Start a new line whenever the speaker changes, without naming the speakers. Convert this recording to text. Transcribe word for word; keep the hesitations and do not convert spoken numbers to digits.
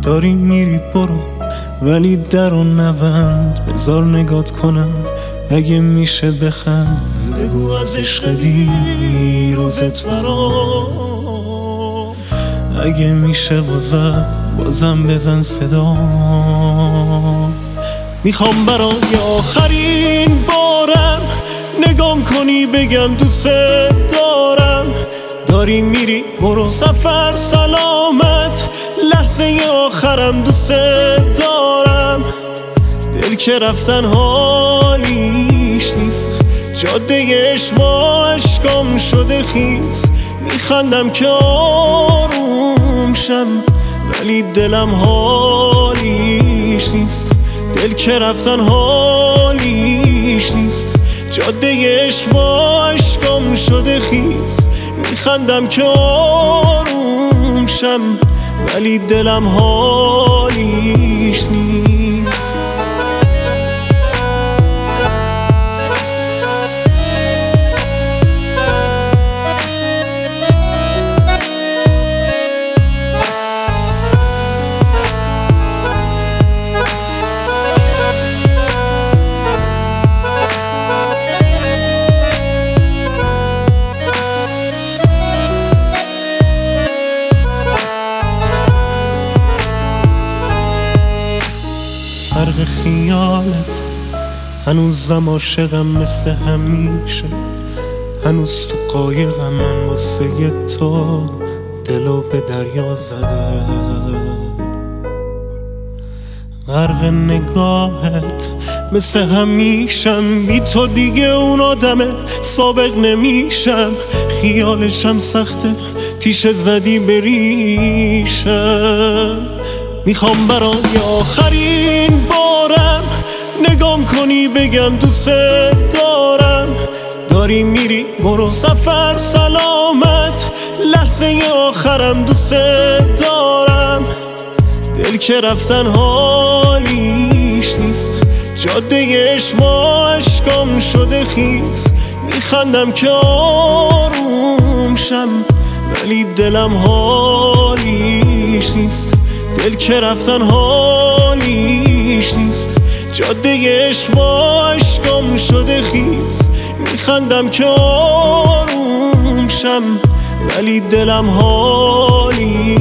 داری میری برو، ولی در و نبند. بذار نگات کنم اگه میشه بخند. بگو از عشق دیروزت برام، اگه میشه بازم بازم بزن صدا. میخوام برای آخرین بارم نگام کنی بگم دوست دارم. داری میری برو، سفر سلامت، لحظه آخرم دوست دارم. دل که رفتن حالیش نیست، جاده عشق با عشقام شده خیز. میخندم که آروم شم، ولی دلم حالیش نیست. دل که رفتن حالیش نیست، جاده عشق با عشقام شده خیز. میخندم که آروم شم، ولی دلم حالیش نیست. فرق خیالت، هنوزم عاشقم مثل همیشه. هنوز تو قایقم، من واسه تو دلو به دریا زدم. غرق نگاهت مثل همیشم، بی تو دیگه اون آدمه سابق نمیشم. خیالشم سخته، تیشه زدی بریشم. میخوام برای آخرین بارم نگام کنی بگم دوست دارم. داری میری برو، سفر سلامت، لحظه آخرم دوست دارم. دل که رفتن حالیش نیست، جاده عشق با عشقام شده خیز. میخندم که آروم شم، ولی دلم حالیش نیست. دل که رفتن حالیش نیست، جاده عشق با عشقام شده خیز. میخندم که آروم شم، ولی دلم حالیش